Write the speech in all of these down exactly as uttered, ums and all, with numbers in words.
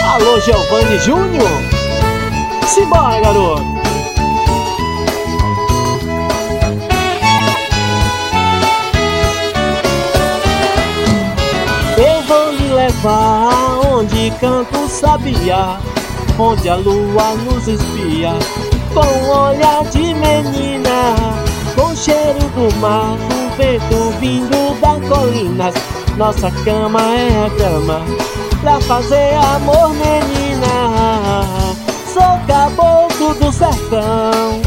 Alô, Giovanni Júnior. Simbora, garoto. Eu vou lhe levar aonde canta o sabiá, onde a lua nos espia, com um olhar de menina, com o cheiro do mar, do vento vindo das colinas. Nossa cama é a cama pra fazer amor, menina. Sou caboclo do sertão,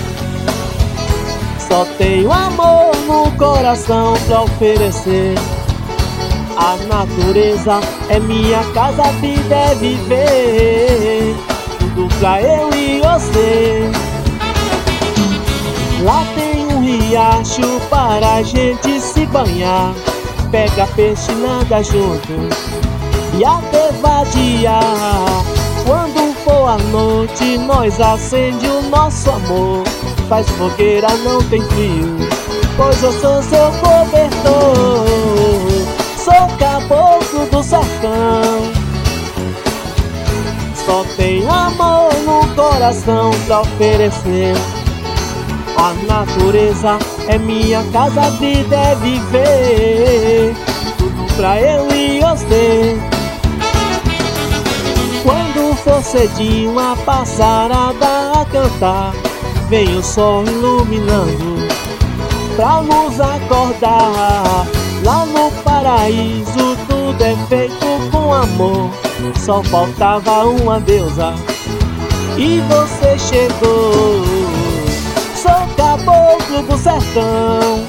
só tenho amor no coração pra oferecer. A natureza é minha casa, a vida é viver, tudo pra eu e você. Lá tem um riacho para a gente se banhar, pega peixe, nada junto e até vadiar. Quando for a noite, nós acende o nosso amor, faz fogueira, não tem frio, pois eu sou seu cobertor. Sou caboclo do sertão, só tenho amor no coração pra oferecer. A natureza é minha casa, a vida é viver, tudo pra eu e você. Quando for cedinho a passarada a cantar, vem o sol iluminando pra nos acordar. Lá no paraíso tudo é feito com amor, só faltava uma deusa e você chegou. Sou caboclo do sertão,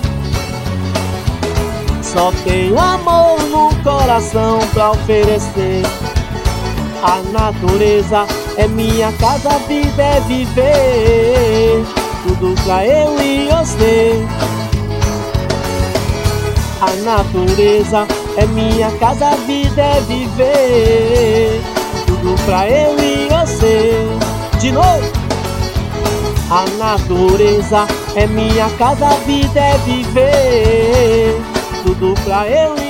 só tenho amor no coração pra oferecer. A natureza é minha casa, a vida é viver, tudo pra eu e você. A natureza é minha casa, a vida é viver, tudo pra eu e você. De novo! A natureza é minha casa, a vida é viver, tudo pra eu e